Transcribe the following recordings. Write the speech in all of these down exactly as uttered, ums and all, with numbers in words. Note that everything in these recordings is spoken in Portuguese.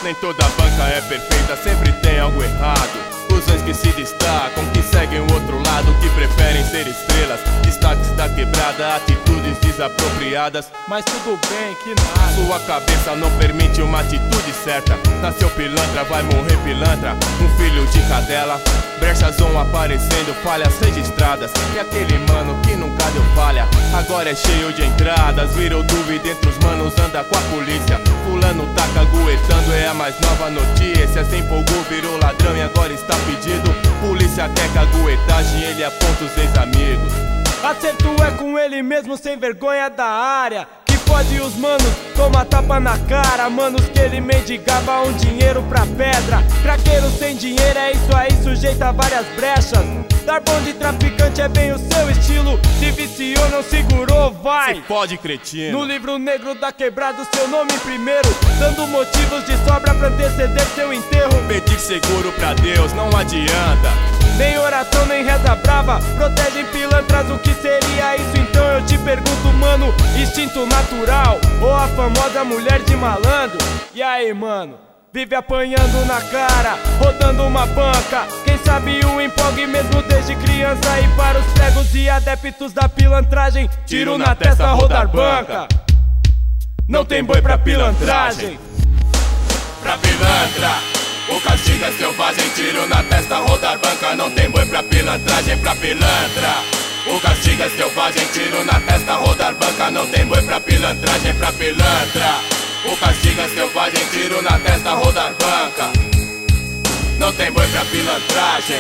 Nem toda banca é perfeita, sempre tem algo errado. Cusões que se destacam, que seguem o outro lado, que preferem ser estrelas. Destaques da quebrada, atitudes desapropriadas. Mas tudo bem, que nada. Sua cabeça não permite uma atitude certa. Nasceu pilantra, vai morrer pilantra. Um filho de cadela. Brechas vão aparecendo, falhas registradas. E aquele mano que nunca deu falha, agora é cheio de entradas. Virou dúvida entre os manos, anda com a polícia. Fulano tá caguetando, é a mais nova notícia. Se empolgou, virou ladrão e agora está pedido. Polícia quer caguetagem, ele aponta os ex-amigos. Acerto é com ele mesmo, sem vergonha da área. Que fode os manos, toma tapa na cara. Manos que ele mendigava um dinheiro pra pedra. Craqueiro sem dinheiro, é isso aí, sujeito a várias brechas. Dar bom de traficante é bem o seu estilo. Se viciou, não segurou, vai. Se pode, cretino. No livro negro da quebrada, o seu nome primeiro, dando motivos de sobra pra anteceder seu enterro. Pedir seguro pra Deus não adianta. Nem oração, nem reza brava protegem pilantras, o que seria isso? Então eu te pergunto, mano, instinto natural ou a famosa mulher de malandro? E aí, mano? Vive apanhando na cara, rodando uma banca. Quem sabe o empolgue mesmo desde criança. E para os cegos e adeptos da pilantragem, tiro na testa, rodar banca. Não tem boi pra pilantragem. Pra pilantra, o castigo é selvagem. Tiro na testa, rodar banca. Não tem boi pra pilantragem. Pra pilantra, o castigo é selvagem. Tiro na testa, rodar banca. Não tem boi pra pilantragem. Pra pilantra, o castigo é selvagem, tiro na testa, rodar banca. Não tem boi pra pilantragem.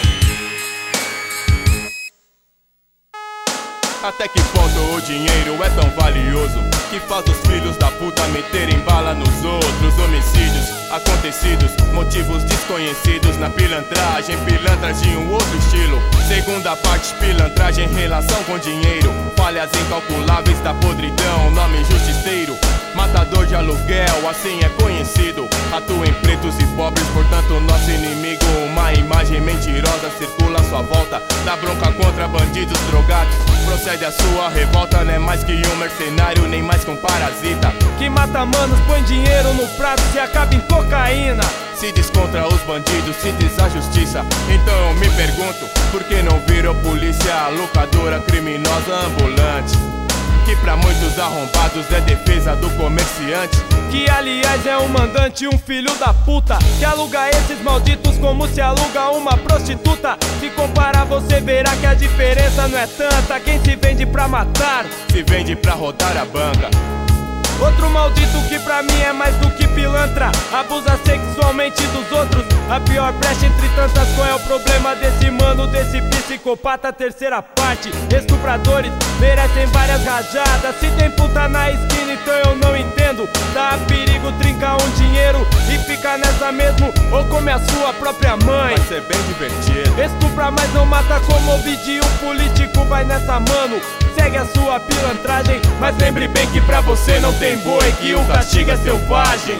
Até que ponto o dinheiro é tão valioso que faz os filhos da puta meterem bala nos outros? Homicídios acontecidos, motivos desconhecidos na pilantragem. Pilantras de um outro estilo. Segunda parte, pilantragem em relação com dinheiro. Falhas incalculáveis da podridão, nome justiceiro. Matador de aluguel, assim é conhecido. Atua em pretos e pobres, portanto nosso inimigo. Uma imagem mentirosa circula à sua volta. Dá bronca contra bandidos drogados. Procede a sua revolta, não é mais que um mercenário, nem mais que um parasita. Que mata manos, põe dinheiro no prato, se acaba em cocaína. Se diz contra os bandidos, se diz a justiça. Então eu me pergunto, por que não virou polícia, locadora criminosa ambulante? Que pra muitos arrombados é defesa do comerciante. Que aliás é um mandante, um filho da puta, que aluga esses malditos como se aluga uma prostituta. Se comparar você verá que a diferença não é tanta. Quem se vende pra matar, se vende pra rodar a banca. Outro maldito que pra mim é mais do que pilantra, abusa sexualmente dos outros. A pior brecha entre tantas, qual é o problema desse mano, desse psicopata? Terceira parte, estupradores merecem várias rajadas. Se tem puta na esquina, então eu não entendo. Dá perigo, trinca um dinheiro e fica nessa mesmo, ou come a sua própria mãe. Vai ser bem divertido. Estupra, mas não mata como Ovidio, um político vai nessa, mano. Segue a sua pilantragem, mas lembre bem que pra você não tem boi, que o castigo é selvagem.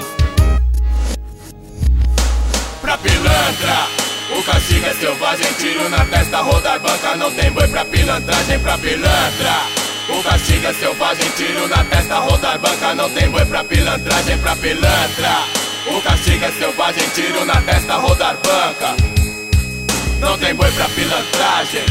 Pra pilantra, o castigo é selvagem. Tiro na testa, rodar banca. Não tem boi pra pilantragem. Pra pilantra, o castigo é selvagem. Tiro na testa, rodar banca. Não tem boi pra pilantragem. Pra pilantra, o castigo é selvagem. Tiro na testa, rodar banca. Não tem boi pra pilantragem.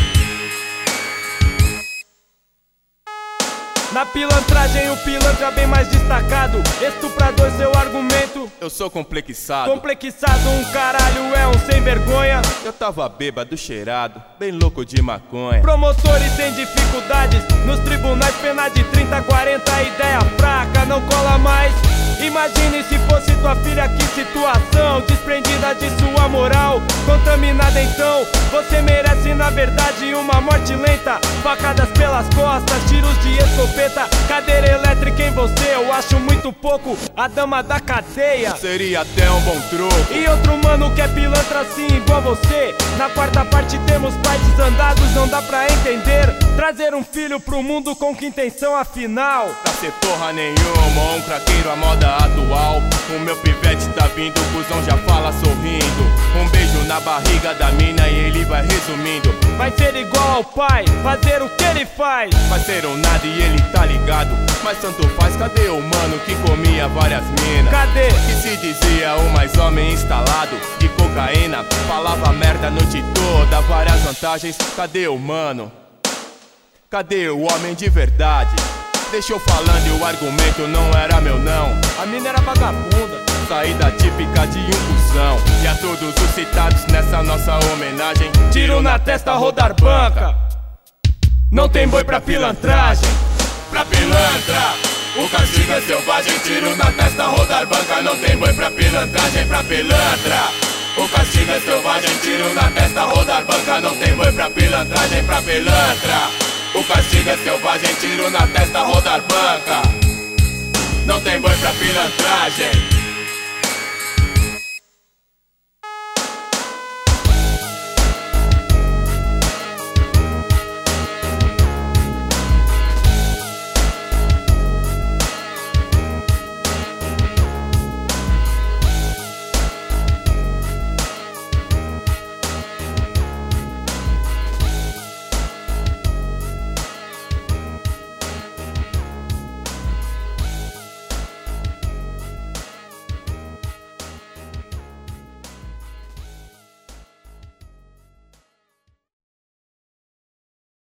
Na pilantragem o pilantra bem mais destacado. Estuprador, seu argumento. Eu sou complexado. Complexado, um caralho, é um sem vergonha. Eu tava bêbado, cheirado, bem louco de maconha. Promotores sem dificuldades nos tribunais, pena de trinta, quarenta, ideia fraca, não cola mais. Imagine se fosse tua filha, que situação. Desprendida de sua moral, contaminada então. Você merece na verdade uma morte lenta. Facadas pelas costas, tiros de escopeta, cadeira elétrica em você. Eu acho muito pouco, a dama da cadeia seria até um bom troco. E outro mano que é pilantra assim igual você. Na quarta parte temos pais desandados, não dá pra entender. Trazer um filho pro mundo com que intenção afinal? Pra ser porra nenhuma, um craqueiro à moda atual. O meu pivete tá vindo, o cuzão já fala sorrindo. Um beijo na barriga da mina e ele vai resumindo. Vai ser igual ao pai, fazer o que ele faz. Vai ser um nada e ele tá ligado, mas tanto faz. Cadê o mano que comia várias minas? Cadê? Que se dizia o mais homem instalado de cocaína, falava merda a noite toda, várias vantagens. Cadê o mano? Cadê o homem de verdade? Deixou falando e o argumento não era meu não. A mina era vagabunda, saída típica de um cuzão. E a todos os citados nessa nossa homenagem, tiro na testa, rodar banca. Não tem boi pra pilantragem. Pra pilantra, o castigo é selvagem. Tiro na testa, rodar banca. Não tem boi pra pilantragem. Pra pilantra, o castigo é selvagem. Tiro na testa, rodar banca. Não tem boi pra pilantragem. Pra pilantra, o castigo é selvagem. Tiro na testa, rodar banca. Não tem boi pra pilantragem.